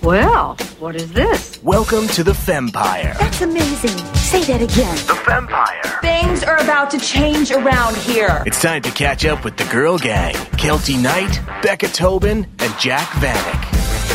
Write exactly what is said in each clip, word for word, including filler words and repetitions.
Well, what is this? Welcome to the Fempire. That's amazing. Say that again. The Fempire. Things are about to change around here. It's time to catch up with the girl gang. Kelty Knight, Becca Tobin, and Jack Vanek.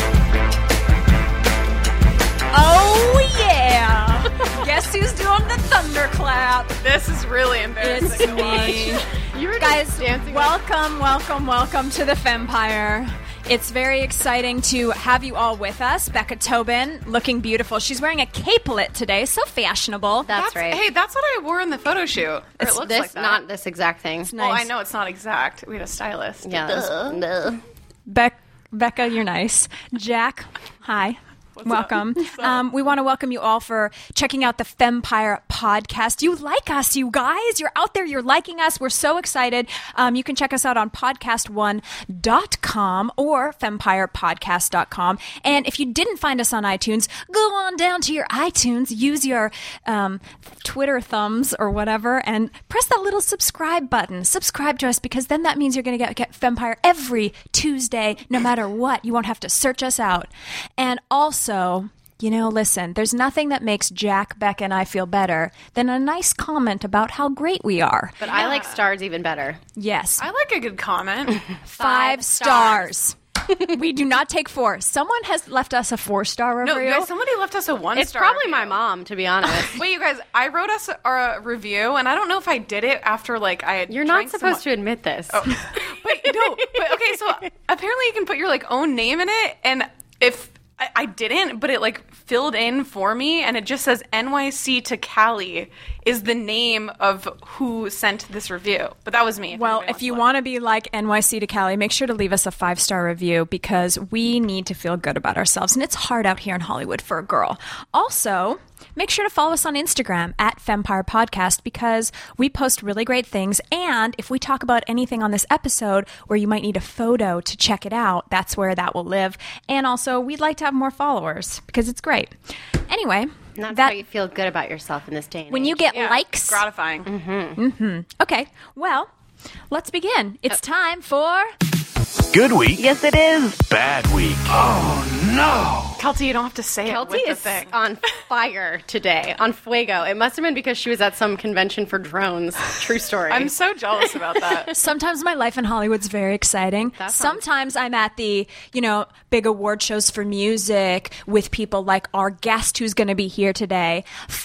Oh, yeah. Guess who's doing the thunderclap? This is really embarrassing It's to watch. me. You were Guys, just dancing. welcome, welcome, welcome to the Fempire. It's very exciting to have you all with us. Becca Tobin, looking beautiful. She's wearing a capelet today, so fashionable. That's, That's right. Hey, that's what I wore in the photo shoot. Or it's it looks this, like that. not this exact thing. It's Well, nice. I know it's not exact. We had a stylist. Yeah. this- Bec- Becca, you're nice. Jack, hi. Welcome. Um, we want to welcome you all for checking out the Fempire podcast. You like us, you guys. You're out there. You're liking us. We're so excited. Um, you can check us out on podcast one dot com or fempire podcast dot com. And if you didn't find us on iTunes, go on down to your iTunes, use your um, Twitter thumbs or whatever, and press that little subscribe button. Subscribe to us, because then that means you're going to get, get Fempire every Tuesday, no matter what. You won't have to search us out. And also, So, you know, listen, there's nothing that makes Jack, Becca, and I feel better than a nice comment about how great we are. But I like stars even better. Yes. I like a good comment. Five, Five stars. We do not take four. Someone has left us a four-star No, review. guys, somebody left us a one It's star. probably review. my mom, to be honest. Wait, you guys, I wrote us a, a review, and I don't know if I did it after, like, I had You're not drank supposed some- to admit this. Oh. But, no, but, okay, so apparently you can put your, like, own name in it, and if... I, I didn't, but it like filled in for me, and it just says N Y C to Cali is the name of who sent this review. But that was me. If Well, anybody if wants you to look. want to be like N Y C to Cali, make sure to leave us a five-star review, because we need to feel good about ourselves. And it's hard out here in Hollywood for a girl. Also, make sure to follow us on Instagram at Fempire Podcast, because we post really great things. And if we talk about anything on this episode where you might need a photo to check it out, that's where that will live. And also, we'd like to have more followers, because it's great. Anyway, And that's that how you feel good about yourself in this day and when age. you get Yeah, likes. gratifying. Okay, well, let's begin. It's time for... Good week. Yes, it is. Bad week. Oh, no. Kelty, you don't have to say it Kelty with the is thing. on fire today, on fuego. It must have been because she was at some convention for drones. True story. I'm so jealous about that. Sometimes my life in Hollywood's very exciting. That sounds- Sometimes I'm at the, you know, big award shows for music with people like our guest who's going to be here today.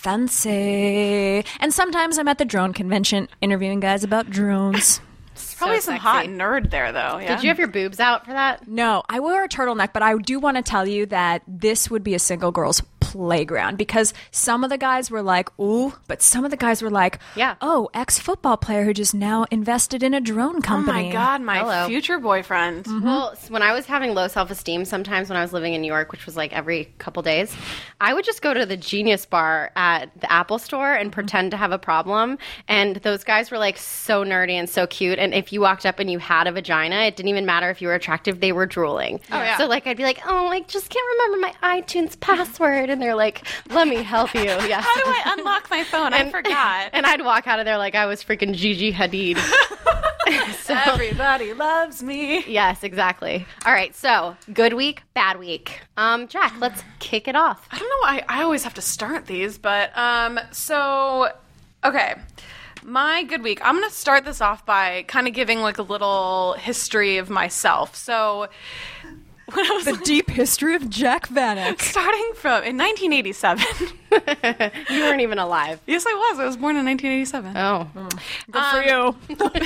Fancy. And sometimes I'm at the drone convention interviewing guys about drones. Probably some sexy. hot nerd there, though. Yeah? Did you have your boobs out for that? No, I wore a turtleneck, but I do want to tell you that this would be a single girl's playground, because some of the guys were like, ooh, but some of the guys were like, Yeah. oh, ex-football player who just now invested in a drone Oh company. my God, my Hello. future boyfriend. Well, s- when I was having low self-esteem, sometimes when I was living in New York, which was like every couple days, I would just go to the Genius Bar at the Apple Store and pretend to have a problem. And those guys were like so nerdy and so cute. And if you walked up and you had a vagina, it didn't even matter if you were attractive; they were drooling. Oh, yeah. So like I'd be like, oh, I just can't remember my iTunes password, and they're like, let me help you. Yes. How do I unlock my phone? I forgot. And I'd walk out of there like I was freaking Gigi Hadid. So- Everybody loves me. Yes, exactly. All right, so good week, bad week. Um, Jack, let's kick it off. I don't know why I always have to start these, but um, so okay. My good week. I'm going to start this off by kind of giving like a little history of myself. So when I was The deep history of Jack Vanek. starting from in nineteen eighty-seven. You weren't even alive. Yes, I was. I was born in nineteen eighty-seven. Oh. Good for you.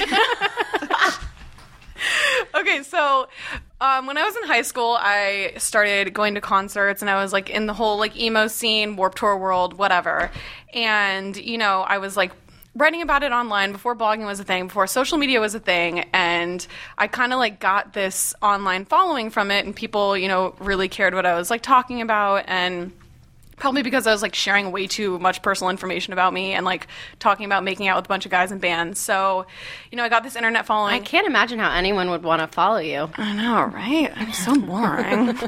Okay, so um, when I was in high school, I started going to concerts, and I was like in the whole like emo scene, Warped Tour world, whatever. And you know, I was like writing about it online before blogging was a thing, before social media was a thing, and I kind of like got this online following from it, and people, you know, really cared what I was like talking about, and probably because I was like sharing way too much personal information about me and like talking about making out with a bunch of guys in bands. So, you know, I got this internet following. I can't imagine how anyone would want to follow you. I know, right? I'm so boring.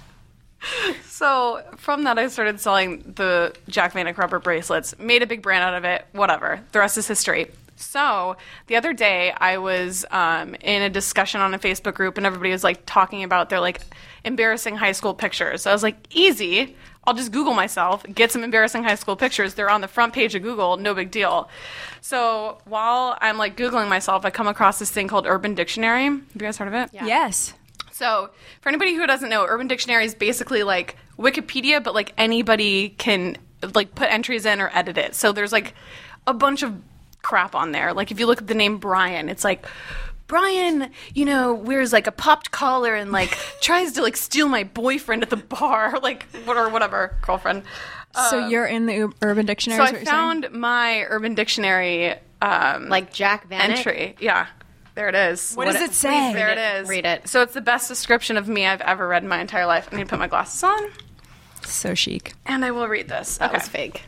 So from that, I started selling the Jack Vanek rubber bracelets, made a big brand out of it, whatever. The rest is history. So the other day I was um, in a discussion on a Facebook group and everybody was like talking about their like embarrassing high school pictures. So I was like, easy. I'll just Google myself, get some embarrassing high school pictures. They're on the front page of Google, no big deal. So while I'm like Googling myself, I come across this thing called Urban Dictionary. Have you guys heard of it? Yeah. Yes. So for anybody who doesn't know, Urban Dictionary is basically like Wikipedia, but like anybody can like put entries in or edit it. So there's like a bunch of crap on there. Like if you look at the name Brian, it's like Brian, you know, wears like a popped collar and like tries to like steal my boyfriend at the bar, like or whatever, girlfriend. So Um, you're in the U- Urban Dictionary? So is I what you're saying? found my Urban Dictionary um, Like Jack Vanek. entry. Yeah, there it is. What does it say? There Read it it. is. Read it. So it's the best description of me I've ever read in my entire life. I need to put my glasses on, So chic. and I will read this. That Okay. was fake.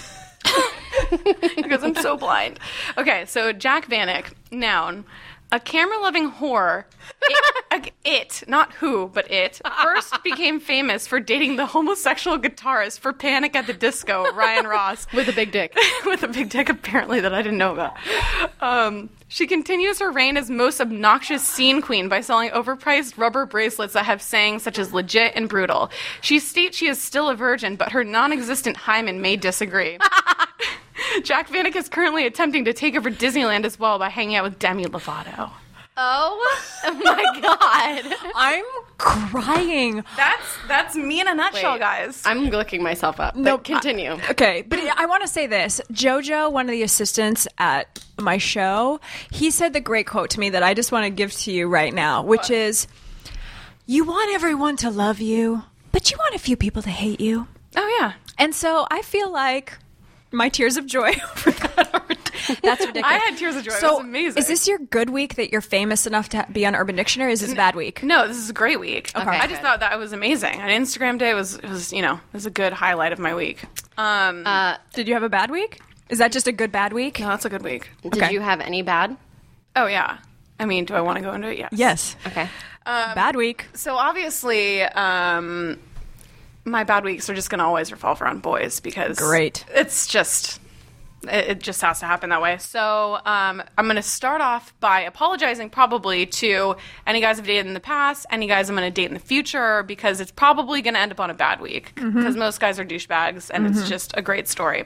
Because I'm so blind. Okay, so Jack Vanek, noun. A camera-loving whore, it, it, not who, but it, first became famous for dating the homosexual guitarist for Panic at the Disco, Ryan Ross. With a big dick. With a big dick, apparently, that I didn't know about. Um, she continues her reign as most obnoxious scene queen by selling overpriced rubber bracelets that have sayings such as legit and brutal. She states she is still a virgin, but her non-existent hymen may disagree. Jack Vanek is currently attempting to take over Disneyland as well by hanging out with Demi Lovato. Oh, my God. I'm crying. That's that's me in a nutshell, Wait, guys. I'm looking myself up. But Nope. continue. Okay, but I want to say this. Jojo, one of the assistants at my show, he said the great quote to me that I just want to give to you right now, which is, you want everyone to love you, but you want a few people to hate you. oh, yeah. And so I feel like my tears of joy over that are, that's ridiculous. I had tears of joy. It So was amazing. is this your good week that you're famous enough to be on Urban Dictionary? Or is this a bad week? No, this is a great week. Okay. I just Good. thought that was amazing. An Instagram day was, it was, you know, it was a good highlight of my week. Um, Uh, Did you have a bad week? Is that just a good bad week? no, that's a good week. did Okay. you have any bad? Oh, yeah. I mean, do I want to go into it? Yes. Yes. Okay. Bad week. So obviously, um, my bad weeks are just going to always revolve around boys because Great. it's just it, it just has to happen that way. So um, I'm going to start off by apologizing probably to any guys I've dated in the past, any guys I'm going to date in the future, because it's probably going to end up on a bad week because most guys are douchebags and it's just a great story.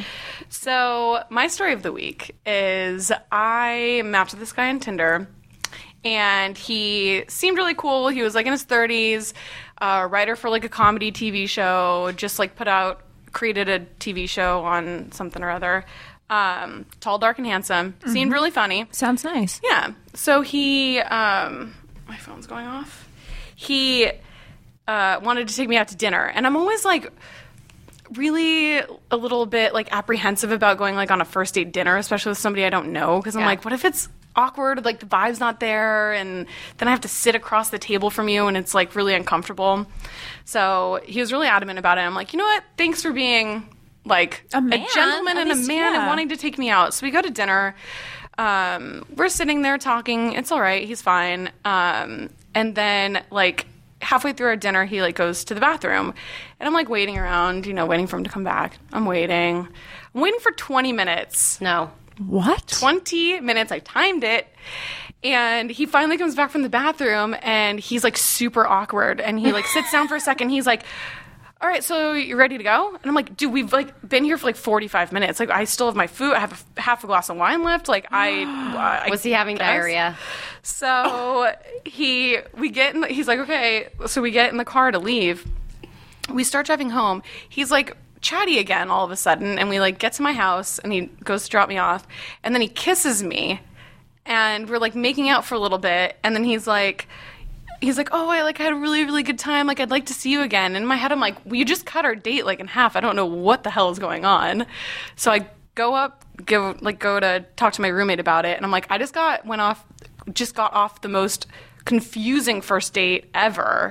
So my story of the week is I mapped with this guy on Tinder. And he seemed really cool. He was like in his thirties, uh, writer for like a comedy T V show, just like put out, created a T V show on something or other. Um, tall, dark, and handsome. Seemed really funny. Sounds nice. Yeah. So he, um, my phone's going off. He uh, wanted to take me out to dinner. And I'm always like, really a little bit like apprehensive about going like on a first date dinner, especially with somebody I don't know, because I'm Yeah. like, what if it's awkward, like the vibe's not there, and then I have to sit across the table from you and it's like really uncomfortable. So he was really adamant about it. I'm like, you know what, thanks for being like A man, gentleman at and a least, man yeah. and wanting to take me out. So we go to dinner. Um, we're sitting there talking. It's all right. He's fine. Um, and then like halfway through our dinner, he like goes to the bathroom, and I'm like waiting around, you know, waiting for him to come back. I'm waiting. I'm waiting for twenty minutes. No. What? twenty minutes. I timed it. And he finally comes back from the bathroom, and he's like super awkward. And he like sits down for a second. He's like, all right, so you're ready to go? And I'm like, dude, we've like been here for like forty-five minutes. Like, I still have my food. I have a, half a glass of wine left. Like, I, I Was he having guess. diarrhea? So he, we get in, the, he's like, okay. So we get in the car to leave. We start driving home. He's like chatty again all of a sudden, and we like get to my house, and he goes to drop me off, and then he kisses me, and we're like making out for a little bit, and then he's like, he's like, oh, I like had a really, really good time. Like, I'd like to see you again. And in my head, I'm like, well, you just cut our date like in half. I don't know what the hell is going on. So I go up, go like go to talk to my roommate about it, and I'm like, I just got went off, just got off the most confusing first date ever.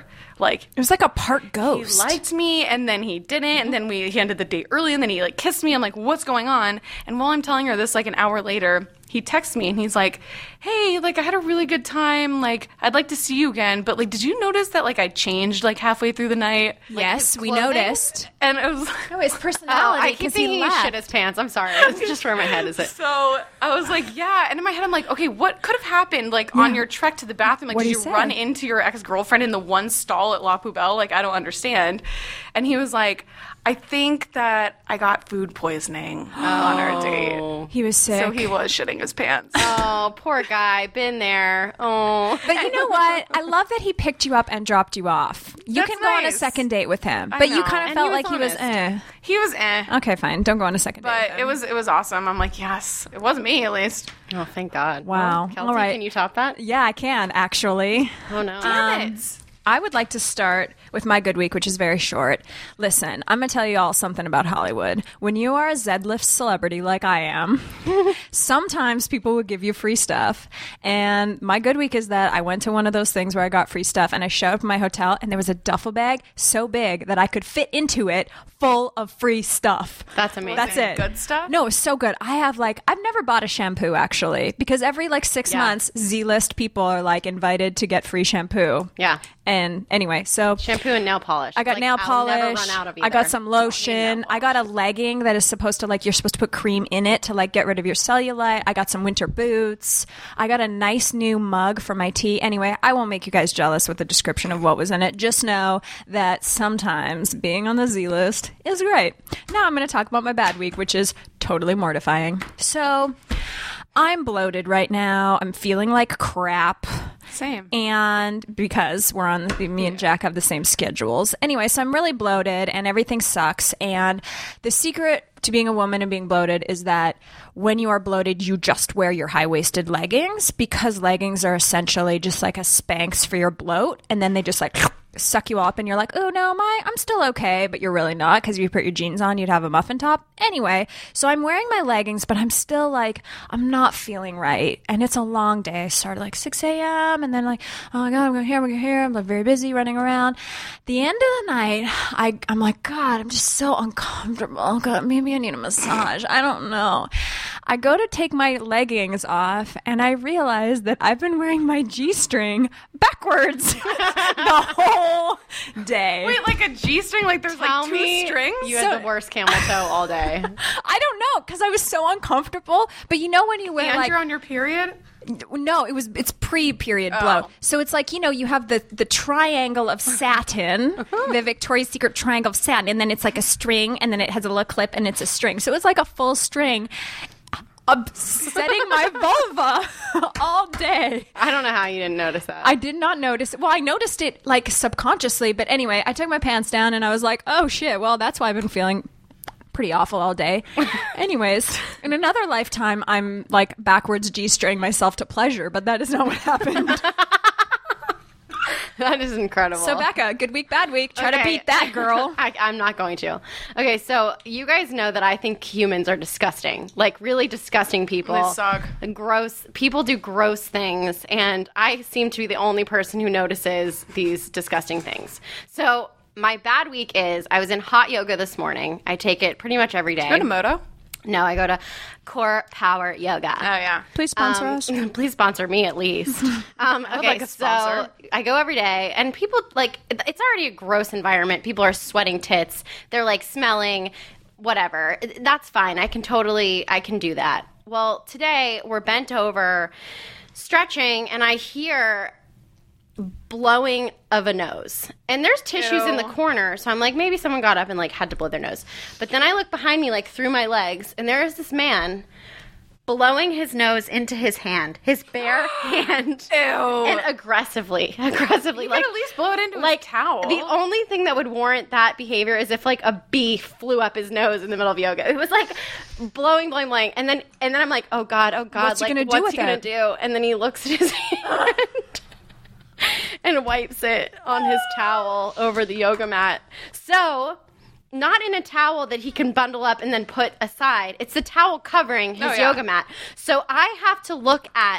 Like It was like a part he ghost. liked me, and then he didn't, and then we he ended the date early, and then he like kissed me. I'm like, what's going on? And while I'm telling her this, like an hour later, he texts me and he's like, hey, like I had a really good time. Like I'd like to see you again, but like, did you notice that like I changed like halfway through the night? yes, we clothing? noticed. And it was. No, his Oh, personality. I keep 'cause he thinking he laughed. shit his pants. I'm sorry. It's just where my head is. It. So I was like, yeah. And in my head, I'm like, okay, what could have happened, like, on your trek to the bathroom? Like, What'd did he you say? run into your ex-girlfriend in the one stall at La Poubelle? Like, I don't understand. And he was like, I think that I got food poisoning on our date. He was sick. So he was shitting his pants. Oh, poor guy. Been there. Oh. But you know what? I love that he picked you up and dropped you off. You That's can go on a nice. second date with him. I But you know. kind of And felt he was like he was eh. honest. He was eh. Okay, fine. Don't go on a second date. But with it him. was it was awesome. I'm like, yes, it wasn't me at least. Oh, thank God. Wow. Well, Kelsey, All right. can you top that? Yeah, I can actually. Oh, no. Um, I would like to start with my good week, which is very short. Listen, I'm going to tell you all something about Hollywood. When you are a Zedlift celebrity like I am, sometimes people will give you free stuff. And my good week is that I went to one of those things where I got free stuff and I showed up at my hotel and there was a duffel bag so big that I could fit into it full of free stuff. That's amazing. That's it it. good stuff? No, it's so good. I have like, I've never bought a shampoo actually because every like six Yeah. months, Z-list people are like invited to get free shampoo. Yeah. And anyway, so Shampoo and nail polish. I got Like, nail I'll polish. never run out of I got either. some Don't need nail lotion. I got a legging that is supposed to like you're supposed to put cream in it to like get rid of your cellulite. I got some winter boots. I got a nice new mug for my tea. Anyway, I won't make you guys jealous with the description of what was in it. Just know that sometimes being on the Z list is great. Now I'm going to talk about my bad week, which is totally mortifying. So I'm bloated right now. I'm feeling like crap. Same. And because we're on, me and Jack have the same schedules. Anyway, so I'm really bloated and everything sucks. And the secret to being a woman and being bloated is that when you are bloated, you just wear your high-waisted leggings because leggings are essentially just like a Spanx for your bloat. And then they just like suck you up and you're like, oh no, my, I'm still okay. But you're really not because if you put your jeans on, you'd have a muffin top. Anyway, so I'm wearing my leggings, but I'm still like, I'm not feeling right. And it's a long day. I started like six a.m. and then like, oh my God, I'm going here, I'm going here. I'm like very busy running around. The end of the night, I, I'm like, God, I'm just so uncomfortable. God, maybe I need a massage. I don't know. I go to take my leggings off and I realize that I've been wearing my G-string backwards the whole day. Wait, like a G-string? Like there's Tell like two me strings? You had the worst camel toe all day. I don't know because I was so uncomfortable. But you know when you wear And like you're on your period? no, it was it's pre-period Oh. blow. So it's like, you know, you have the the triangle of satin, the Victoria's Secret triangle of satin, and then it's like a string, and then it has a little clip, and it's a string. So it's like a full string. Upsetting my vulva all day. I don't know how you didn't notice that. I did not notice. Well, I noticed it like subconsciously, but anyway, I took my pants down and I was like, "Oh shit! Well, that's why I've been feeling pretty awful all day." Anyways, in another lifetime, I'm like backwards G-string myself to pleasure, but that is not what happened. That is incredible. So Becca, good week, bad week. Try to Okay. beat that, girl. I, I'm not going to. Okay, so you guys know that I think humans are disgusting. Like, really disgusting people. They suck. Gross. People do gross things, and I seem to be the only person who notices these disgusting things. So my bad week is I was in hot yoga this morning. I take it pretty much every day. Go to Moto? No, I go to Core Power Yoga. Oh, yeah. Please sponsor Um, us. Please sponsor me at least. Um, okay, like a sponsor. so I go every day, and people like it's already a gross environment. People are sweating tits. They're like smelling, whatever. That's fine. I can totally, I can do that. Well, today we're bent over, stretching, and I hear blowing of a nose, and there's tissues in the Ew. corner, so I'm like, maybe someone got up and like had to blow their nose. But then I look behind me, like through my legs, and there is this man blowing his nose into his hand, his bare hand, Ew. and aggressively, aggressively, You like could at least blow it into like his towel. The only thing that would warrant that behavior is if like a bee flew up his nose in the middle of yoga. It was like blowing, blowing, blowing, and then and then I'm like, oh god, oh god, What's he like gonna do what's with he gonna it? do? And then he looks at his hand. And wipes it on his towel over the yoga mat. So, not in a towel that he can bundle up and then put aside. It's the towel covering his Oh, yeah. yoga mat. So I have to look at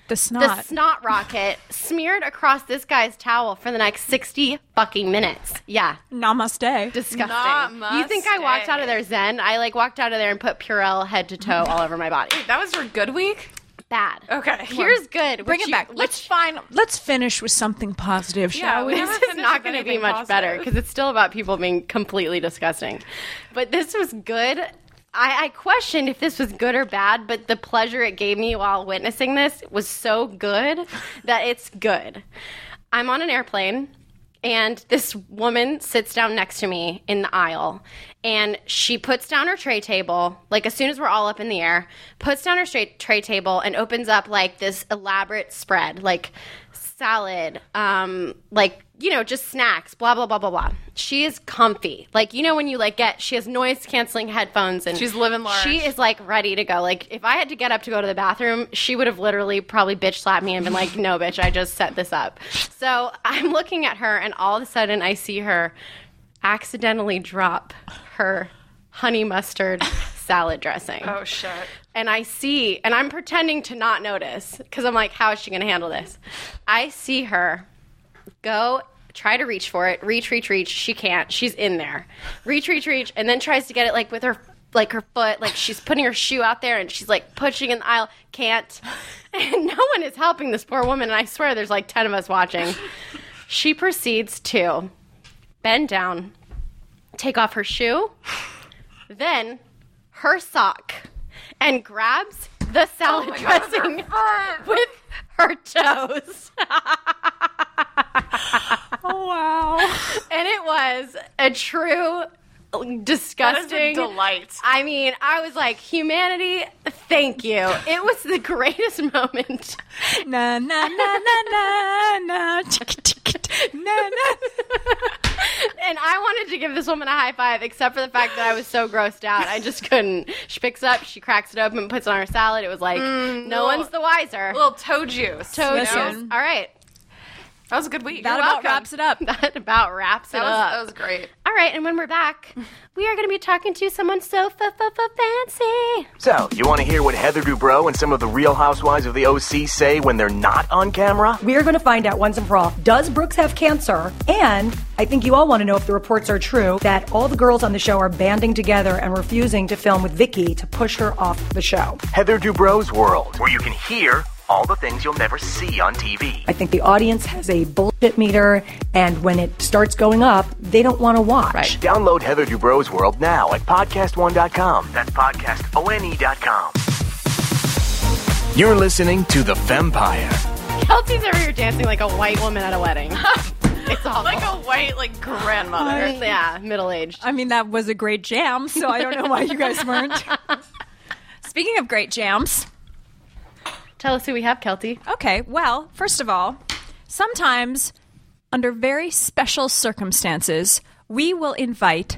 The snot. the snot rocket smeared across this guy's towel for the next sixty fucking minutes. Yeah. Namaste. Disgusting. Namaste. You think I walked out of there zen? I like walked out of there and put Purell head to toe all over my body. That was your good week? Bad. Okay. Here's good. Bring which it you- back. which- Let's find. Let's finish with something positive, Yeah, shall we we? never This is finish not with going to be anything much positive. better because it's still about people being completely disgusting. But this was good. I, I questioned if this was good or bad, but the pleasure it gave me while witnessing this was so good that it's good. I'm on an airplane, and this woman sits down next to me in the aisle, and she puts down her tray table, like as soon as we're all up in the air, puts down her straight tray table and opens up like this elaborate spread, like salad, um, like, you know, just snacks, blah, blah, blah, blah, blah. She is comfy. Like, you know, when you like get, she has noise canceling headphones and She's living large. She is like ready to go. Like, if I had to get up to go to the bathroom, she would have literally probably bitch slapped me and been like, no, bitch, I just set this up. So I'm looking at her, and all of a sudden I see her accidentally drop her honey mustard salad dressing. Oh, shit. And I see, and I'm pretending to not notice because I'm like, how is she going to handle this? I see her go try to reach for it, reach, reach, reach. She can't. She's in there. Reach, reach, reach, and then tries to get it like with her, like her foot, like she's putting her shoe out there and she's like pushing in the aisle. Can't. And no one is helping this poor woman. And I swear there's like ten of us watching. She proceeds to bend down, take off her shoe, then her sock, and grabs the salad Oh my God, dressing with her toes. Oh, wow. And it was a true disgusting That is a delight. I mean, I was like, humanity, thank you. It was the greatest moment. Na, na, na, na, na, na. Na, na. And I wanted to give this woman a high five, except for the fact that I was so grossed out. I just couldn't. She picks up, she cracks it open, puts it on her salad. It was like, no little- one's the wiser. A little toe juice. Toe you know? juice. Listen. All right. That was a good week. That You're about welcome. wraps it up. That about wraps it That was, up. that was great. All right, and when we're back, we are going to be talking to someone so fa-fa-fa-fancy. So, you want to hear what Heather Dubrow and some of the Real Housewives of the O C say when they're not on camera? We are going to find out once and for all, does Brooks have cancer? And I think you all want to know if the reports are true that all the girls on the show are banding together and refusing to film with Vicky to push her off the show. Heather Dubrow's World, where you can hear all the things you'll never see on T V. I think the audience has a bullshit meter, and when it starts going up, they don't want to watch. Right. Download Heather Dubrow's World now at podcast one dot com. That's podcast one dot com. You're listening to The Fempire. Kelsey's over here dancing like a white woman at a wedding. It's awful. Like a white, like, grandmother. Yeah, middle-aged. I mean, that was a great jam, so I don't know why you guys weren't. Speaking of great jams. Tell us who we have, Kelty. Okay, well, first of all, sometimes under very special circumstances, we will invite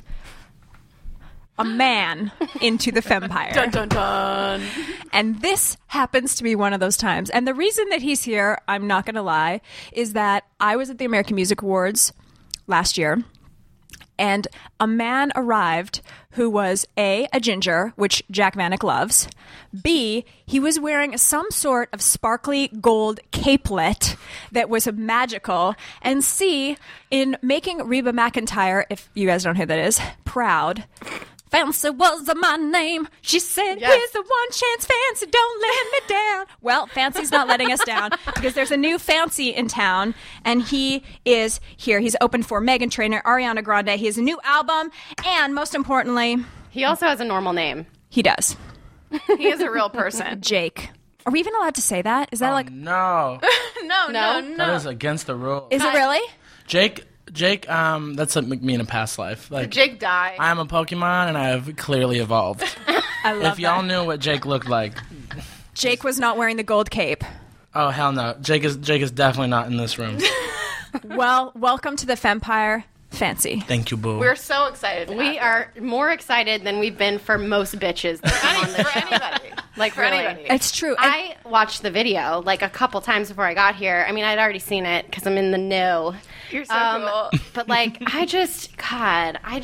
a man into the Fempire. Dun, dun, dun. And this happens to be one of those times. And the reason that he's here, I'm not going to lie, is that I was at the American Music Awards last year, and a man arrived who was A, a ginger, which Jack Vanek loves, B, he was wearing some sort of sparkly gold capelet that was magical, and C, in making Reba McEntire, if you guys don't know who that is, proud, Fancy was my name. She said, Yes. here's the one chance, Fancy, don't let me down. Well, Fancy's not letting us down because there's a new Fancy in town, and he is here. He's open for Meghan Trainor, Ariana Grande. He has a new album, and most importantly, He also has a normal name. he does. He is a real person. Jake. Are we even allowed to say that? Is that like, No, No, no, No? no. that is against the rules. is it really? Jake, Jake, um, that's like me in a past life. Like Jake died. I'm a Pokemon, and I have clearly evolved. I love If y'all that. knew what Jake looked like, Jake was not wearing the gold cape. oh hell no, Jake is Jake is definitely not in this room. Well, welcome to the Fempire, Fancy. Thank you, boo. We're so excited. to We have are more excited than we've been for most bitches that come on you. this for show. anybody. Like, For really. anybody. It's true. And- I watched the video like a couple times before I got here. I mean, I'd already seen it because I'm in the know. You're so Um, cool. But like, I just, God, I,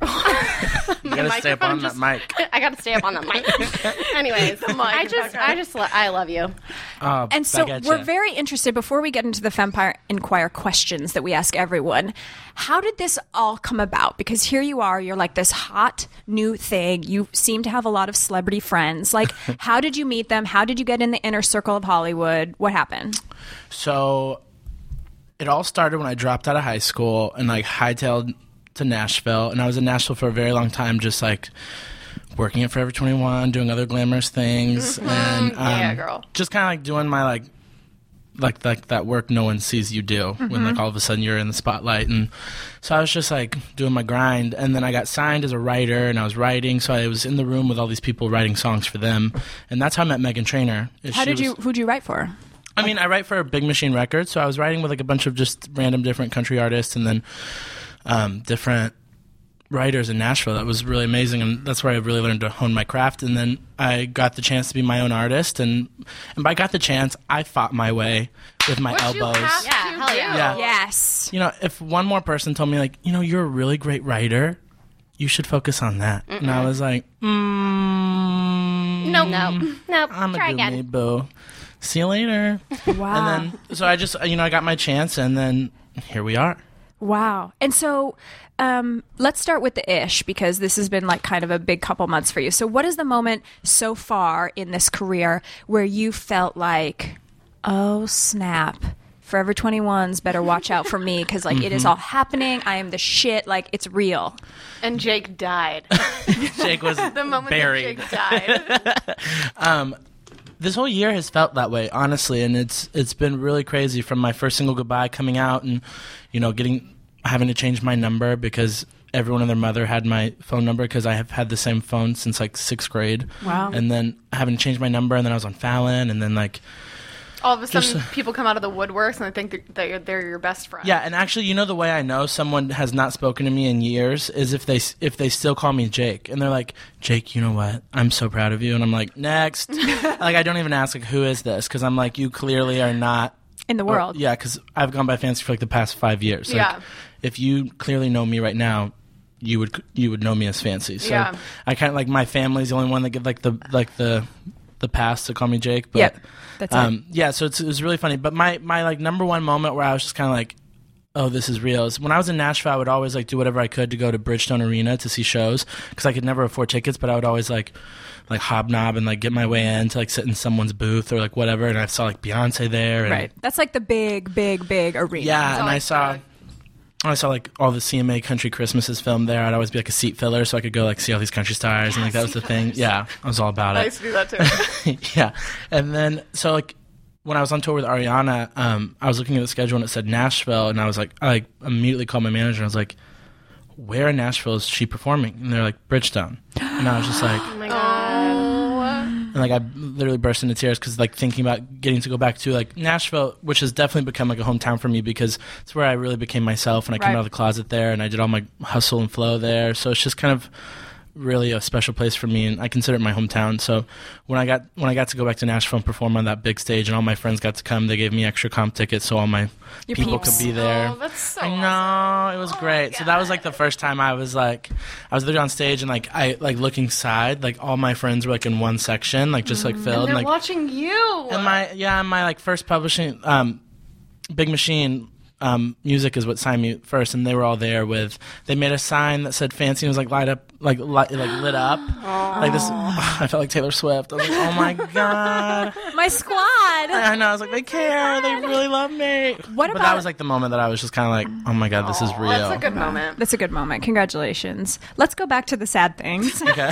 You gotta stay up on that mic. I gotta stay up on the mic. Anyways, I just, I just, lo- I love you. Oh, And so back at we're ya. very interested, before we get into the Fempire Inquire questions that we ask everyone, how did this all come about? Because here you are, you're like this hot new thing. You seem to have a lot of celebrity friends. Like, how did you meet them? How did you get in the inner circle of Hollywood? What happened? So it all started when I dropped out of high school and like hightailed to Nashville. And I was in Nashville for a very long time, just like working at Forever twenty-one, doing other glamorous things. And um, Yeah, girl. just kind of like doing my like like like that work no one sees you do when like all of a sudden you're in the spotlight. And so I was just like doing my grind, and then I got signed as a writer, and I was writing, so I was in the room with all these people writing songs for them, and that's how I met Meghan Trainor. How She did you, was- who'd you write for? I mean, I write for Big Machine Records, so I was writing with like a bunch of just random different country artists, and then um, different writers in Nashville. That was really amazing, and that's where I really learned to hone my craft. And then I got the chance to be my own artist, and and by got the chance, I fought my way with my Which you elbows. have Yeah, to hell do. yeah. Yeah. Yes. You know, if one more person told me like, you know, you're a really great writer, you should focus on that. And I was like, mm, Nope, nope, nope. I'm Try a do me, again. boo. See you later. Wow. And then, so I just, you know, I got my chance, and then here we are. Wow. And so um, let's start with the ish, because this has been like kind of a big couple months for you. So what is the moment so far in this career where you felt like, oh, snap, Forever twenty-one's better watch out for me, because like it is all happening. I am the shit. Like, it's real. And Jake died. Jake was The moment buried. that Jake died. This whole year has felt that way, honestly, and it's it's been really crazy from my first single Goodbye coming out, and you know, getting having to change my number because everyone and their mother had my phone number, because I have had the same phone since like sixth grade. Wow. And then having to change my number, and then I was on Fallon, and then like All of a sudden, Just- people come out of the woodworks and they think that- that you're, they're your best friend. yeah, and actually, you know, the way I know someone has not spoken to me in years is if they if they still call me Jake, and they're like, Jake, you know what? I'm so proud of you, and I'm like, next. Like, I don't even ask like, who is this, because I'm like, you clearly are not In the or- world. yeah, because I've gone by Fancy for like the past five years. Like, Yeah. if you clearly know me right now, you would you would know me as Fancy. So Yeah. I kind of like, my family's the only one that get like the like the the pass to call me Jake. But Yep, that's it. um, yeah, so it's, it was really funny. But my my like number one moment where I was just kind of like, oh, this is real, is when I was in Nashville. I would always like do whatever I could to go to Bridgestone Arena to see shows, because I could never afford tickets, but I would always like like hobnob and like get my way in to like sit in someone's booth or like whatever. And I saw like Beyonce there, and Right. That's like the big, big, big arena. yeah, and I like saw, that. I saw like all the C M A Country Christmases filmed there. I'd always be like a seat filler, so I could go like see all these country stars, and like that was the thing. Yeah, I was all about I it. used to do that too. Yeah, and then so like when I was on tour with Ariana, um, I was looking at the schedule and it said Nashville, and I was like, I like immediately called my manager. and I was like, where in Nashville is she performing? And they're like, Bridgestone, and I was just like. Oh my god. And like I literally burst into tears, because like thinking about getting to go back to like Nashville, which has definitely become like a hometown for me, because it's where I really became myself, and I came Right. out of the closet there, and I did all my hustle and flow there. So it's just kind of really a special place for me, and I consider it my hometown. So when I got when I got to go back to Nashville and perform on that big stage, and all my friends got to come, they gave me extra comp tickets, so all my Your people peeps. could be there. Oh, that's so I know, awesome. it was great. So that was like the first time I was like, I was there on stage, and like I like looking side, like all my friends were like in one section, like just like filled, They're and like watching you. and my yeah, my like first publishing, um, Big Machine um, Music is what signed me first, and they were all there with. They made a sign that said Fancy, and it was like light up, like light, like lit up, like this. I felt like Taylor Swift. I was like, oh my god. My squad. I know. I was like, they care. They really love me. What but about- that was like the moment that I was just kind of like, oh my god, this is real. That's a good moment. That's a good moment. Congratulations. Let's go back to the sad things. Okay.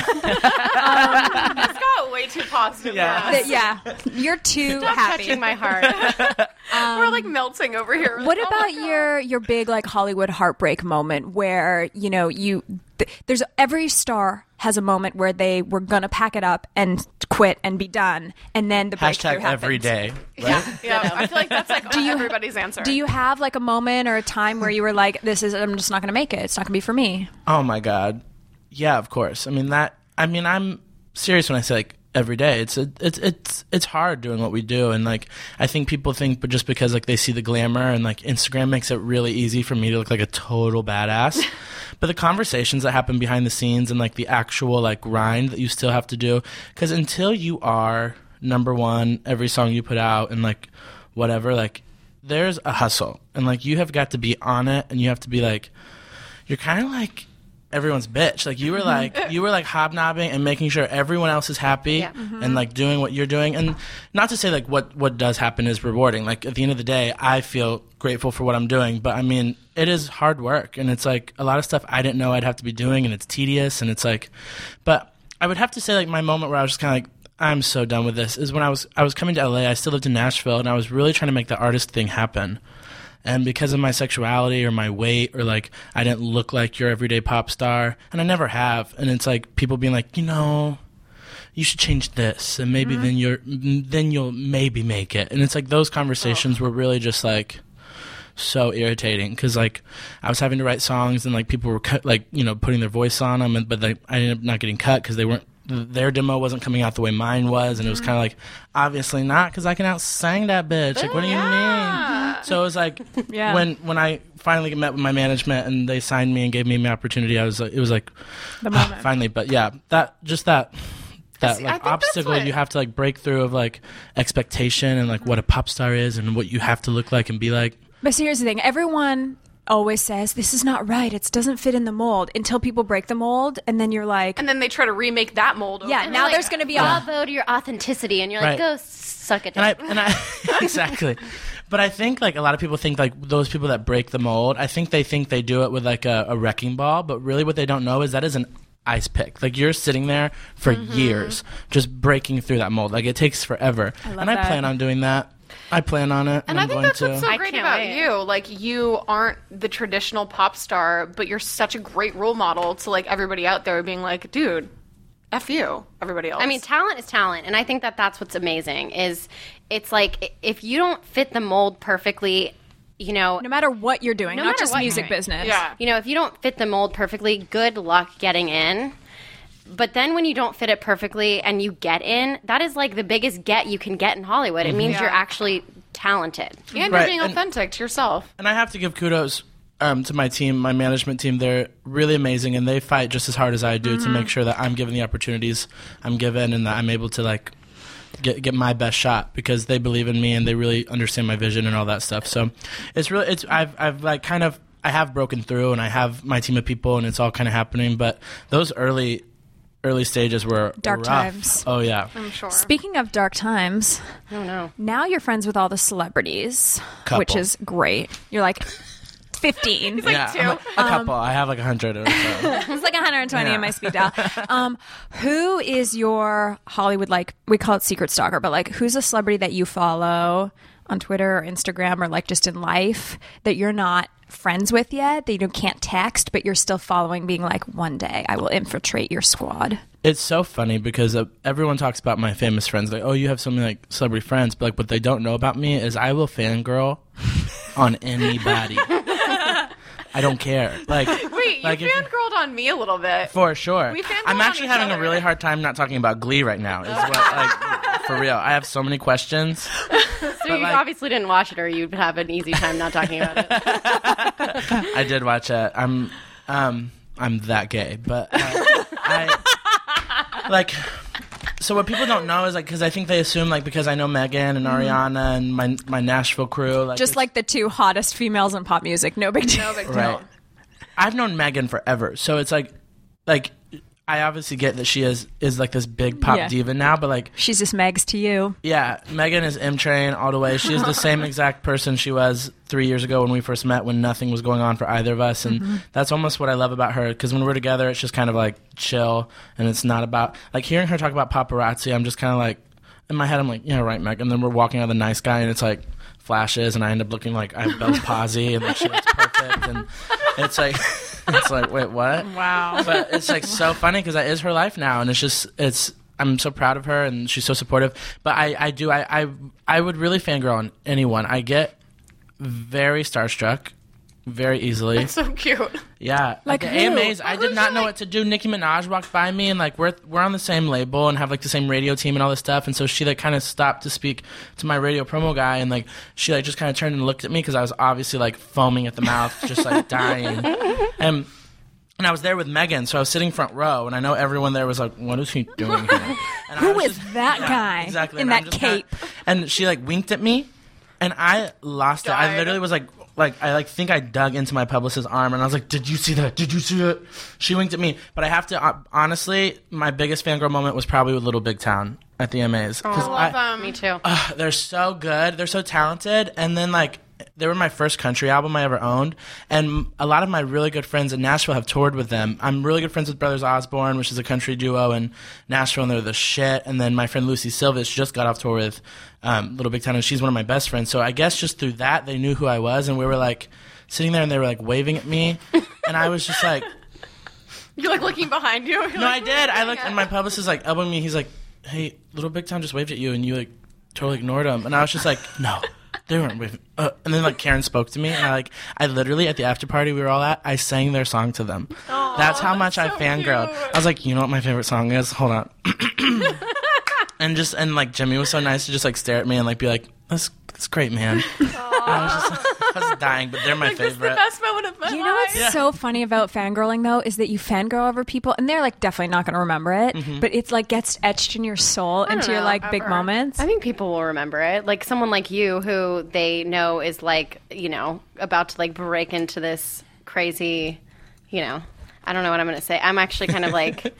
It's got way too positive. Yeah. for us. That- yeah, you're too Stop happy. touching my heart. We're like melting over here. What Oh about my God. your your big like Hollywood heartbreak moment where you know you th- there's every star has a moment where they were gonna pack it up and quit and be done, and then the breakthrough Hashtag happens. every day. Right? Yeah, I feel like that's like everybody's answer. Do you have like a moment or a time where you were like, "This is I'm just not gonna make it. It's not gonna be for me." Oh my god. Yeah, of course. I mean that. I mean I'm serious when I say like every day. It's a, it's it's it's hard doing what we do, and like I think people think, but just because like they see the glamour and like Instagram makes it really easy for me to look like a total badass. but the conversations that happen behind the scenes and like the actual like grind that you still have to do, because until you are number one every song you put out and like whatever, like there's a hustle, and like you have got to be on it, and you have to be like, you're kind of like everyone's bitch. Like you were like you were like hobnobbing and making sure everyone else is happy, Yeah. Mm-hmm. and like doing what you're doing. And not to say like what what does happen is rewarding. Like at the end of the day, I feel grateful for what I'm doing, but I mean it is hard work, and it's like a lot of stuff I didn't know I'd have to be doing, and it's tedious, and it's like, but I would have to say like my moment where I was just kind of like, I'm so done with this is when I was I was coming to L A. I still lived in Nashville, and I was really trying to make the artist thing happen. And because of my sexuality or my weight, or like I didn't look like your everyday pop star, and I never have. And it's like people being like, you know, you should change this, and maybe mm-hmm. then you're then you'll maybe make it. And it's like those conversations oh. were really just like so irritating, because like I was having to write songs, and like people were cut, like you know putting their voice on them, and, but they, I ended up not getting cut because they weren't. Their demo wasn't coming out the way mine was, and it was kind of like, obviously not, because I can out-sing that bitch. Like, what do you Yeah. mean? So it was like, Yeah. when when I finally met with my management and they signed me and gave me my opportunity, I was like, it was like, The moment. finally. But yeah, that just that that See, I like think that's obstacle what- you have to like break through of like expectation and like what a pop star is and what you have to look like and be like. But see, here's the thing. Everyone always says, this is not right. It doesn't fit in the mold, until people break the mold, and then you're like, And then they try to remake that mold. yeah, over. now Like, there's going to be a... Bravo to your authenticity, and you're like, Right. go suck it. And I down. and I exactly. But I think like a lot of people think like those people that break the mold, I think they think they do it with like a, a wrecking ball, but really what they don't know is that is an ice pick. Like you're sitting there for Mm-hmm. years just breaking through that mold. Like it takes forever. I love and I that. plan on doing that. I plan on it. And And, I I'm think going that's to. what's so I great can't about wait. you. Like, you aren't the traditional pop star, but you're such a great role model to, like, everybody out there being like, dude, F you, everybody else. I mean, talent is talent, and I think that that's what's amazing. Is it's like i- if you don't fit the mold perfectly, you know, No matter what you're doing, No not matter just what you're music doing. business. yeah. you know, if you don't fit the mold perfectly, good luck getting in. But then when you don't fit it perfectly and you get in, that is like the biggest get you can get in Hollywood. It means Yeah. you're actually talented. And Right, you're being and- authentic to yourself. And I have to give kudos um, to my team, my management team. They're really amazing, and they fight just as hard as I do to make sure that I'm given the opportunities I'm given, and that I'm able to like get get my best shot, because they believe in me and they really understand my vision and all that stuff. So it's really it's I've I've like kind of I have broken through, and I have my team of people, and it's all kind of happening. But those early early stages were Dark rough. times. Oh yeah, I'm sure. Speaking of dark times, I don't know. now you're friends with all the celebrities, Couple. which is great. You're like fifteen. yeah, two. I'm a, a couple. I have like a hundred or so. It's like one hundred twenty Yeah. in my speed dial. Um, who is your Hollywood, like, we call it secret stalker, but like, who's a celebrity that you follow on Twitter or Instagram or like just in life that you're not friends with yet, that you can't text, but you're still following, being like, one day I will infiltrate your squad? It's so funny because uh, everyone talks about my famous friends, like, oh, you have so many like celebrity friends, but like what they don't know about me is I will fangirl on anybody. I don't care. Like, Wait, you like if- fangirled on me a little bit. for sure. We fangirl I'm on actually each having other. a really hard time not talking about Glee right now. Is what, like, for real. I have so many questions. So you like- obviously didn't watch it, or you'd have an easy time not talking about it. I did watch it. I'm, um, I'm that gay, but uh, I like. So what people don't know is like, because I think they assume like because I know Megan and Ariana and my my Nashville crew, like Just it's- like the two hottest females in pop music. No big deal. No big deal. right. I've known Megan forever, so it's like, like I obviously get that she is is like this big pop Yeah. diva now, but like. She's just Megs to you. Yeah, Megan is M Train all the way. She is the same exact person she was three years ago when we first met, when nothing was going on for either of us, and Mm-hmm. that's almost what I love about her. Because when we're together, it's just kind of like chill, and it's not about like hearing her talk about paparazzi. I'm just kind of like in my head, I'm like, yeah, right, Megan. And then we're walking out of the nice guy, and it's like flashes, and I end up looking like I have Bell's palsy, and like she looks perfect, and it's like it's like wait, what? Wow. But it's like so funny because that is her life now, and it's just it's. I'm so proud of her, and she's so supportive. But I, I do, I, I, I would really fangirl on anyone. I get very starstruck, very easily. So cute. Yeah, Like at the who? A M As, I did not know what to do. Nicki Minaj walked by me, and like we're we're on the same label and have like the same radio team and all this stuff. And so she like kind of stopped to speak to my radio promo guy, and like she like just kind of turned and looked at me because I was obviously like foaming at the mouth, just like dying. And And I was there with Megan, so I was sitting front row, and I know everyone there was like, "What is he doing here?" And Who I was is just- that yeah, guy exactly in and I'm that just kinda- cape? and she like winked at me, and I lost it. I Died. literally was like, like I like think I dug into my publicist's arm, and I was like, "Did you see that? Did you see it?" She winked at me, but I have to uh, honestly, my biggest fangirl moment was probably with Little Big Town at the M As. I love them. Me too. Uh, they're so good. They're so talented. And then, like, they were my first country album I ever owned. And a lot of my really good friends in Nashville have toured with them. I'm really good friends with Brothers Osborne, which is a country duo in Nashville, and they're the shit. And then my friend Lucy Silvis just got off tour with um, Little Big Town, and she's one of my best friends. So I guess just through that, they knew who I was. And we were, like, sitting there, and they were, like, waving at me. And I was just like... You're like looking behind you. You're No, like, I did. I looked, yeah. and my publicist like elbowing me. He's like, "Hey, Little Big Town just waved at you, and you like totally ignored him." And I was just like, "No, they weren't waving." Uh, and then like Karen spoke to me, and I like, I literally at the after party we were all at, I sang their song to them. Aw, that's how much that's I so fangirled. cute. I was like, "You know what my favorite song is? Hold on." And just and like Jimmy was so nice to just like stare at me and like be like, "That's that's great, man." I was just like, I was dying, but they're my Like, this is the favorite. best moment of my You know what's life. so funny about fangirling though is that you fangirl over people and they're like definitely not going to remember it, Mm-hmm. but it's like gets etched in your soul into your know, like big ever. moments. I think people will remember it. Like someone like you who they know is like, you know, about to like break into this crazy, you know, I don't know what I'm going to say. I'm actually kind of like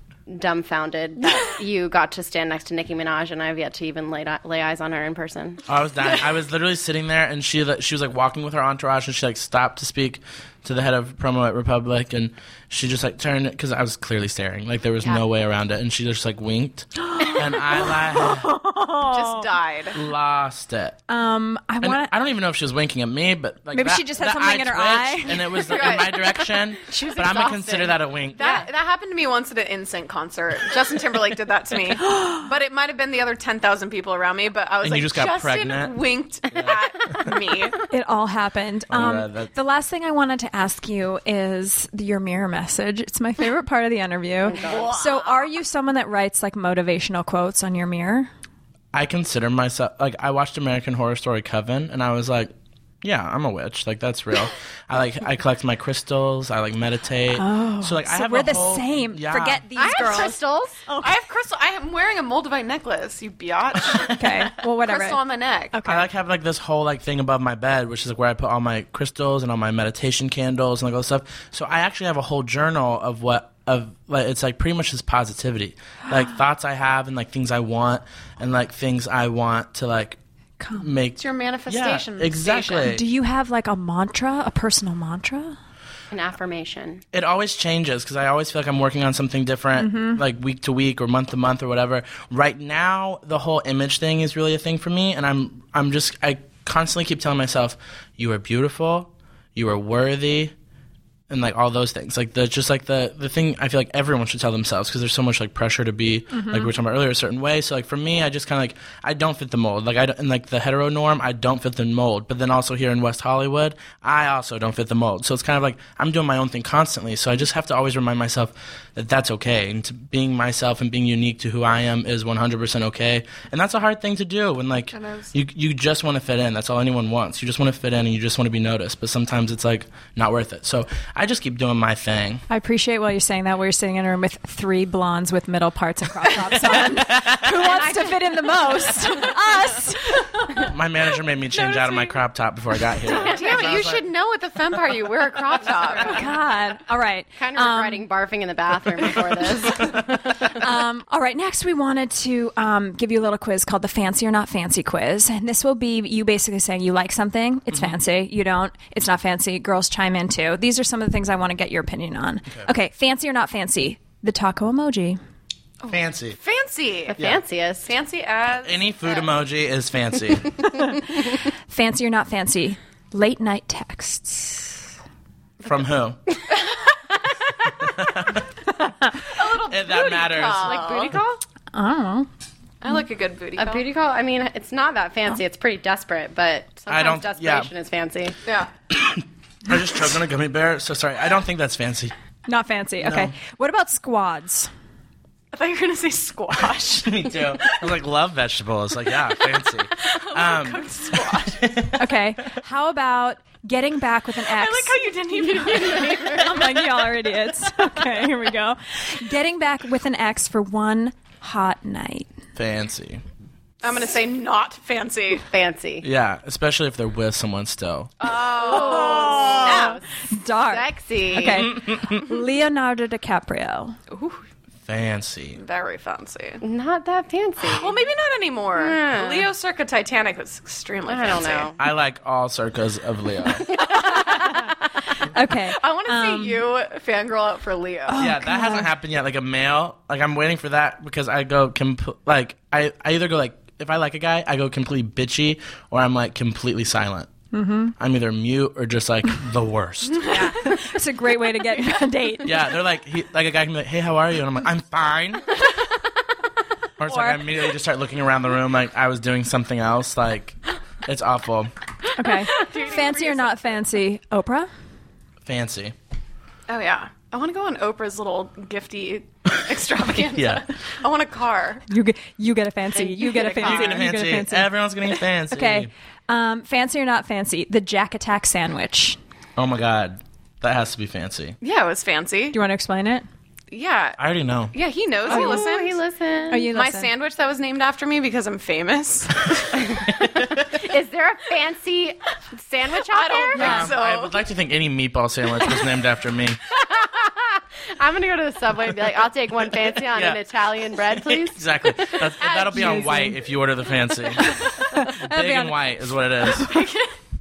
dumbfounded that you got to stand next to Nicki Minaj and I've yet to even lay, lay eyes on her in person. I was dying. I was literally sitting there, and she she was like walking with her entourage, and she like stopped to speak to the head of promo at Republic, and she just like turned because I was clearly staring, like there was no way around it, and she just like winked, and I Just died. like lost it. Um, I And want I don't even know if she was winking at me, but like Maybe that- she just had that something eye in her twitched, eye. and it was like, in my direction. She was but I'm gonna exhausted. consider that a wink. That that happened to me once at an NSYNC concert. Justin Timberlake did that to me, but it might have been the other ten thousand people around me. But I was And like, you just got Justin pregnant? winked at me. it all happened. Oh my Um, God, that's- the last thing I wanted to ask you is the, your mirror message. It's my favorite part of the interview. So, are you someone that writes like motivational quotes on your mirror? I consider myself like I watched American Horror Story Coven, and I was like, yeah, I'm a witch. Like that's real. I like I collect my crystals. I like meditate. Oh, so like I So have we're a the whole- same. Yeah. Forget these I have girls. crystals. I have crystal. I am wearing a Moldavite necklace. You biatch. Okay. Well, whatever. Crystal on my neck. Okay. I like have like this whole like thing above my bed, which is like where I put all my crystals and all my meditation candles and like all this stuff. So I actually have a whole journal of what of like it's like pretty much just positivity, like thoughts I have and like things I want and like things I want to like Come. make. It's your manifestation. Yeah, exactly. station. Do you have like a mantra, a personal mantra? An affirmation. It always changes because I always feel like I'm working on something different, Mm-hmm. like week to week or month to month or whatever. Right now, the whole image thing is really a thing for me, and I'm I'm just I constantly keep telling myself, "You are beautiful, you are worthy." And like all those things, like the just like the the thing I feel like everyone should tell themselves because there's so much like pressure to be like we were talking about earlier a certain way. So like for me, I just kind of like I don't fit the mold. Like I don't, and like the hetero norm, I don't fit the mold. But then also here in West Hollywood, I also don't fit the mold. So it's kind of like I'm doing my own thing constantly. So I just have to always remind myself that that's okay, and to being myself and being unique to who I am is one hundred percent okay. And that's a hard thing to do when like It is. you you just want to fit in. That's all anyone wants. You just want to fit in and you just want to be noticed. But sometimes it's like not worth it. So I just keep doing my thing. I appreciate while you're saying that, where you're sitting in a room with three blondes with middle parts and crop tops on. Who wants to fit in the most? Us. My manager made me change out of my crop top before I got here. Damn it, you should know at the Fempire you wear a crop top. God. All right. Kind of regretting barfing in the bathroom before this. Um, all right. Next, we wanted to um, give you a little quiz called the Fancy or Not Fancy quiz. And this will be you basically saying you like something, it's fancy. You don't, it's not fancy. Girls chime in too. These are some of the things I want to get your opinion on. Okay. okay. Fancy or not fancy? The taco emoji. Fancy. Fancy. The fanciest. Fancy as. Any food emoji is fancy. Fancy or not fancy? Late night texts. From who? A little If that booty matters. call. Like booty call? I don't know. I like a good booty A call. booty call? I mean, it's not that fancy. It's pretty desperate, but I sometimes don't- yeah. desperation is fancy. Yeah. I just choked on a gummy bear. So sorry. I don't think that's fancy. Not fancy. Okay. No. What about squads? I thought you were going to say squash. Me too. I was like, love vegetables. Like, yeah, fancy. Um, Cooked squash. Okay. How about Getting back with an ex. I like how you didn't even. I'm like, y'all are idiots. Okay, here we go. Getting back with an ex for one hot night. Fancy. I'm going to say not fancy. Fancy. Yeah, especially if they're with someone still. Oh, Dark. sexy. Okay. Leonardo DiCaprio. Ooh, Fancy. very fancy. Not that fancy. Well, maybe not anymore. Yeah. Leo circa Titanic was extremely I fancy. don't know. I like all circas of Leo. Okay. I want to Um, see you fangirl out for Leo. yeah, that hasn't happened yet. Like a male, like I'm waiting for that because I go comp- like I, I either go like if I like a guy, I go completely bitchy, or I'm like completely silent. Mm-hmm. I'm either mute or just like the worst. Yeah. It's a great way to get a date. Yeah, they're like he, like a guy can be like, "Hey, how are you?" And I'm like, "I'm fine." Or it's Or- like I immediately just start looking around the room like I was doing something else. Like it's awful. Okay. Fancy or not fancy? Oprah? Fancy. Oh, yeah. I want to go on Oprah's little gifty extravaganza. Yeah. I want a car. You get you get a fancy. You get a get a fancy. car. You get a fancy. Everyone's getting fancy. Okay. Um, fancy or not fancy? The Jack Attack sandwich. Oh my god, that has to be fancy. Yeah, it was fancy. Do you want to explain it? Yeah. I already know. Yeah, he knows. Oh, he listened. he listened. Oh, you My listen. sandwich that was named after me because I'm famous. Is there a fancy sandwich out I don't there? think Um, so. I would like to think any meatball sandwich was named after me. I'm gonna go to the Subway and be like, I'll take one fancy on Yeah. an Italian bread, please. Exactly. That's, that'll be on Amazing. white if you order the fancy. Big be and on- white is what it is.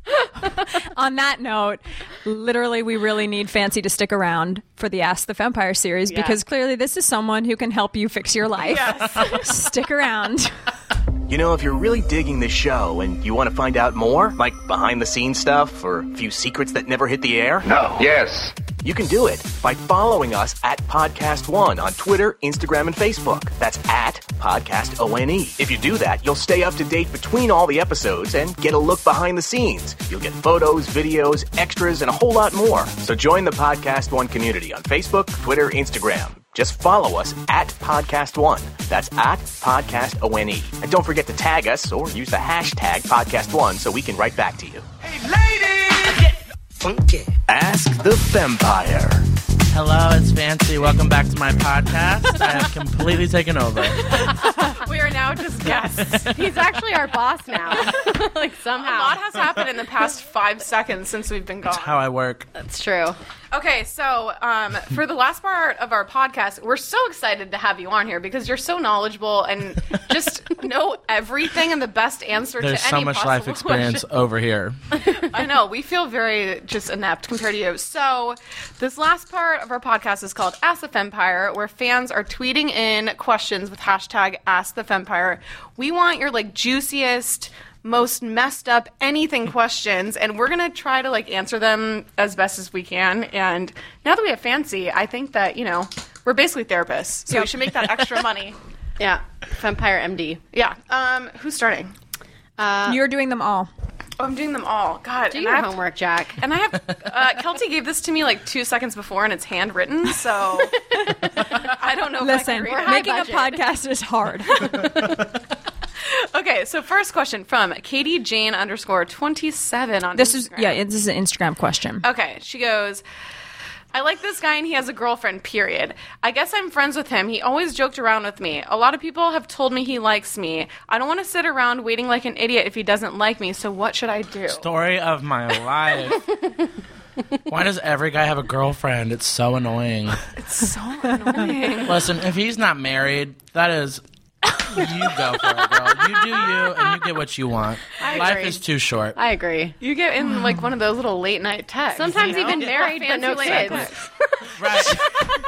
On that note, literally, we really need Fancy to stick around for the Ask the Vampire series Yeah. because clearly this is someone who can help you fix your life. Stick around. You know, if you're really digging this show and you want to find out more, like behind-the-scenes stuff or a few secrets that never hit the air, No. Yes. you can do it by following us at Podcast One on Twitter, Instagram, and Facebook. That's at Podcast O N E. If you do that, you'll stay up to date between all the episodes and get a look behind the scenes. You'll get photos, videos, extras, and a whole lot more. So join the Podcast One community on Facebook, Twitter, Instagram. Just follow us at Podcast One. That's at Podcast O N E. And don't forget to tag us or use the hashtag Podcast One so we can write back to you. Hey, ladies! Funky. Ask the Vampire. Hello, it's Fancy. Welcome back to my podcast. I have completely taken over. We are now just guests. He's actually our boss now. Like A somehow. lot has happened in the past five seconds since we've been gone. That's how I work. That's true. Okay, so um, for the last part of our podcast, we're so excited to have you on here because you're so knowledgeable and just know everything and the best answer There's to so any much possible life experience question. over here. I know. We feel very just inept compared to you. So this last part of our podcast is called Ask the Vampire, where fans are tweeting in questions with hashtag Ask the Vampire. We want your like juiciest, most messed up anything questions, and we're gonna try to like answer them as best as we can. And now that we have Fancy, I think that you know we're basically therapists, so we should make that extra money. Yeah. Vampire M D. Yeah. Um, who's starting? You're doing them all. Oh, I'm doing them all. God, Do and your I have- homework, Jack. And I have uh, Kelty gave this to me like two seconds before, and it's handwritten. So I don't know. If Listen, I can read it. making a budget. podcast is hard. Okay, so first question from Katie Jane underscore twenty seven on This is Instagram. yeah. This is an Instagram question. Okay, she goes, I like this guy and he has a girlfriend, period. I guess I'm friends with him. He always joked around with me. A lot of people have told me he likes me. I don't want to sit around waiting like an idiot if he doesn't like me, so what should I do? Story of my life. Why does every guy have a girlfriend? It's so annoying. It's so annoying. Listen, if he's not married, that is... You go for it, girl. You do you, and you get what you want. I Life agree. is too short. I agree. You get in like one of those little late night texts. Sometimes you know? even married, but no Fancy late kids. night Right.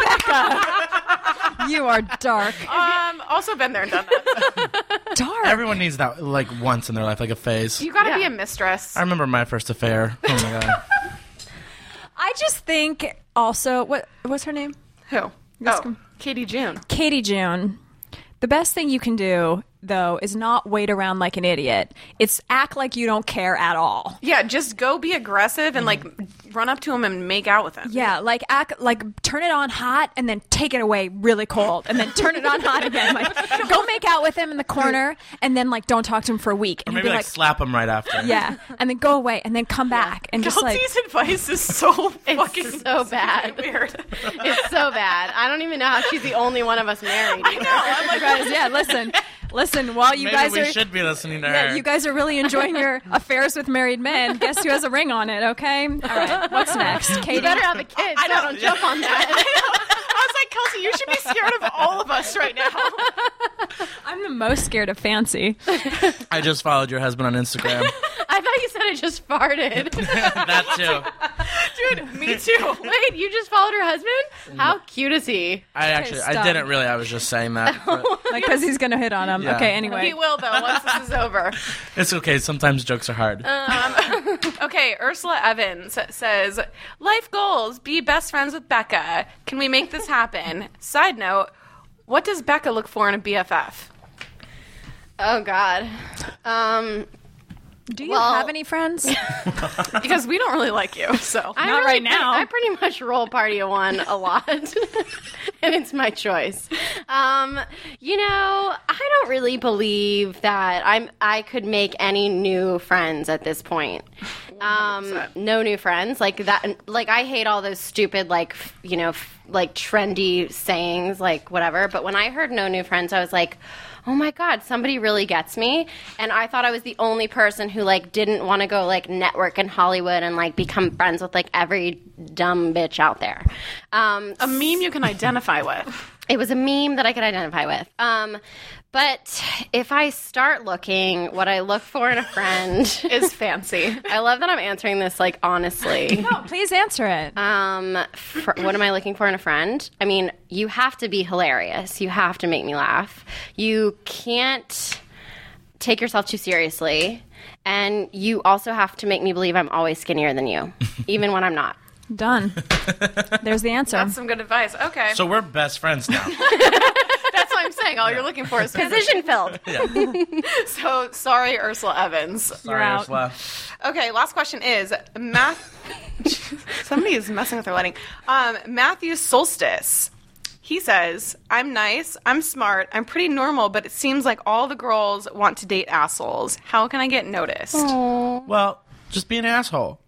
You are dark. texts. Um, also been there and done that. Dark. Everyone needs that like once in their life, like a phase. You gotta be Yeah. a mistress. I remember my first affair. Oh my god. I just think also what what's her name? Who? Let's Oh, go. Katie June. Katie June. The best thing you can do though, is not wait around like an idiot. It's act like you don't care at all. Yeah, just go be aggressive and like run up to him and make out with him. Yeah, like act like turn it on hot and then take it away really cold and then turn it on hot again. Like go make out with him in the corner and then like don't talk to him for a week. Or And maybe be like, like, slap him right after. yeah, and then go away and then come back and just like Kelsey's advice is so fucking It's so bad. weird. It's so bad. I don't even know how she's the only one of us married. I know. I'm like, guys, yeah, listen. Listen, while you Maybe guys we are should be listening to yeah, her. you guys are really enjoying your affairs with married men. Guess who has a ring on it, okay? All right, what's next? Katie? You better have a kid, so I don't jump on that. I was like, Kelsey, you should be scared of all of us right now. I'm the most scared of Fancy. I just followed your husband on Instagram. I thought you said I just farted. That too. Dude, me too. Wait, you just followed her husband? How cute is he? I actually, I stop. didn't really. I was just saying that. but Like, because he's going to hit on him. Yeah. Okay, anyway. He will, though, once this is over. it's okay. Sometimes jokes are hard. Um, okay, Ursula Evans says, life goals, be best friends with Becca. Can we make this happen? Side note, what does Becca look for in a B F F? Oh, God. Um, Do you well- have any friends? Because we don't really like you, so. I Not really right pre- now. I pretty much roll party of one a lot, and it's my choice. Um, you know, I don't really believe that I'm. I could make any new friends at this point. Um, no new friends like that. Like I hate all those stupid, like f- you know, f- like trendy sayings, like whatever. But when I heard no new friends, I was like, oh my God, somebody really gets me. And I thought I was the only person who like didn't want to go like network in Hollywood and like become friends with like every dumb bitch out there. Um, A meme you can identify with. it was a meme that I could identify with. Um, but if I start looking, what I look for in a friend Is fancy. I love that I'm answering this like honestly. No, please answer it. Um, fr- what am I looking for in a friend? I mean, you have to be hilarious. You have to make me laugh. You can't take yourself too seriously. And you also have to make me believe I'm always skinnier than you, even when I'm not. Done. There's the answer. That's some good advice. Okay. So we're best friends now. That's what I'm saying. All you're looking for is Position filled. So, sorry, Ursula Evans. Sorry, out. Ursula. Okay, last question is Math. Somebody is messing with their lighting. Um, Matthew Solstice. He says, I'm nice, I'm smart, I'm pretty normal, but it seems like all the girls want to date assholes. How can I get noticed? Well, just be an asshole.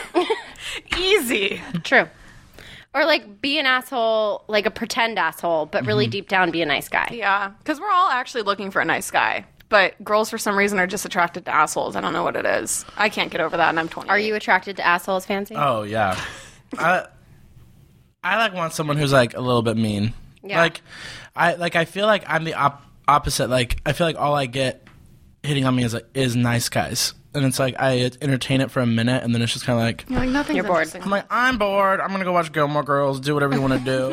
Easy. True. Or like be an asshole, like a pretend asshole, but really deep down be a nice guy. Yeah, because we're all actually looking for a nice guy. But girls, for some reason, are just attracted to assholes. I don't know what it is. I can't get over that, and I'm twenty. Are you attracted to assholes, Fancy? Oh yeah. I I like want someone who's like a little bit mean. Yeah. Like I like I feel like I'm the op- opposite. Like I feel like all I get hitting on me is like is nice guys. And it's like I entertain it for a minute, and then it's just kind of like You're like, nothing's You're bored. interesting. I'm like I'm bored. I'm gonna go watch Gilmore Girls. Do whatever you want to do.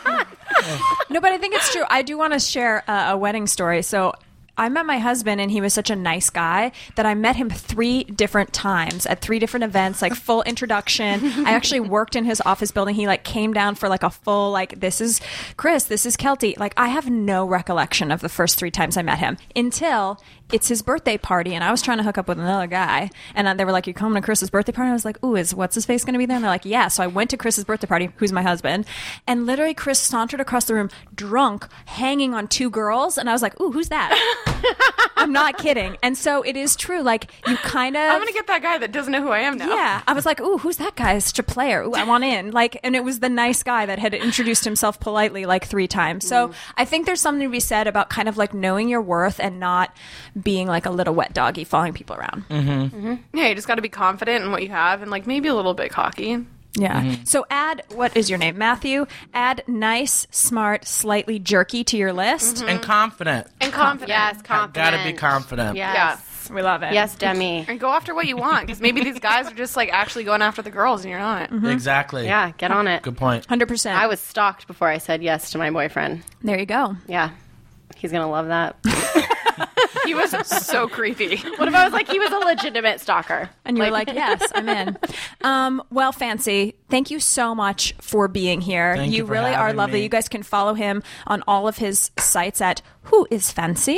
No, but I think it's true. I do want to share uh, a wedding story. So I met my husband, and he was such a nice guy that I met him three different times at three different events, like full introduction. I actually worked in his office building. He like came down for like a full, like, this is Chris, this is Kelty. Like, I have no recollection of the first three times I met him until it's his birthday party, and I was trying to hook up with another guy, and uh, they were like, "You coming to Chris's birthday party?" And I was like, "Ooh, is what's his face going to be there?" And they're like, "Yeah." So I went to Chris's birthday party, who's my husband, and literally Chris sauntered across the room, drunk, hanging on two girls, and I was like, "Ooh, who's that?" I'm not kidding. And so it is true. Like, you kind of, I'm gonna get that guy that doesn't know who I am now. yeah. I was like, "Ooh, who's that guy? He's such a player. Ooh, I want in." Like, and it was the nice guy that had introduced himself politely like three times. So I think there's something to be said about kind of like knowing your worth and not being like a little wet doggy following people around. Yeah, you just got to be confident in what you have, and like maybe a little bit cocky. Yeah. So add, what is your name? Matthew. Add nice, smart, slightly jerky to your list. And confident. And confident. Yes, confident. Gotta be confident. Yes. We love it. Yes, Demi. And go after what you want, because maybe these guys are just like actually going after the girls, and you're not. Exactly. Yeah, get on it. Good point. one hundred percent. I was stalked before I said yes to my boyfriend. There you go. Yeah. He's going to love that. He was so creepy. What if I was like, he was a legitimate stalker? And you were like, yes, I'm in. Um, well, Fancy, thank you so much for being here. Thank you for really are having lovely. me. You guys can follow him on all of his sites at Who is Fancy?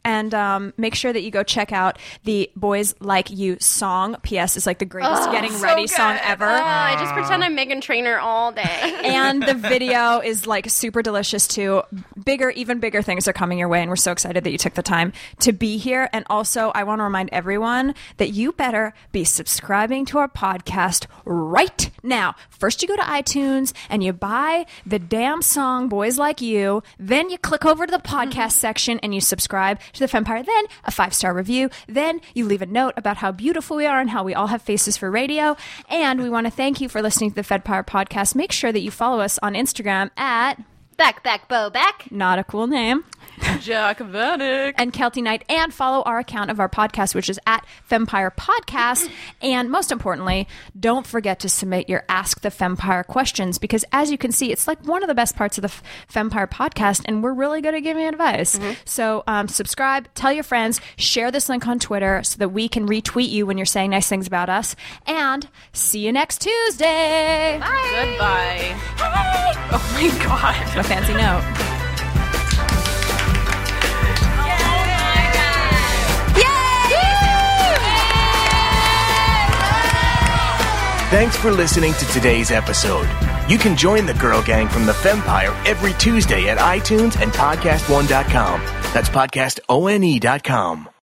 And um, make sure that you go check out the Boys Like You song. P S is like the greatest Oh, getting so ready good. song ever. Oh, I just pretend I'm Meghan Trainor all day. And the video is like super delicious too. Bigger, even bigger things are coming your way, and we're so excited that you took the time to be here. And also, I want to remind everyone that you better be subscribing to our podcast right now. First, you go to iTunes and you buy the damn song Boys Like You. Then you click over to the podcast section and you subscribe to the Fempire. Then a five-star review. Then you leave a note about how beautiful we are and how we all have faces for radio. And we want to thank you for listening to the Fedpire podcast. Make sure that you follow us on Instagram at Back, back, Bo, back. Not a cool name. Jack Vanek. And Kelty Knight, and follow our account of our podcast, which is at Fempire Podcast. And most importantly, don't forget to submit your Ask the Fempire questions, because as you can see, it's like one of the best parts of the F- Fempire Podcast, and we're really good at giving advice. Mm-hmm. So um, subscribe, tell your friends, share this link on Twitter so that we can retweet you when you're saying nice things about us. And see you next Tuesday. Bye. Goodbye. Bye. Oh my God. A fancy note. Thanks for listening to today's episode. You can join the Girl Gang from the Fempire every Tuesday at iTunes and podcast one dot com. That's podcast one dot com.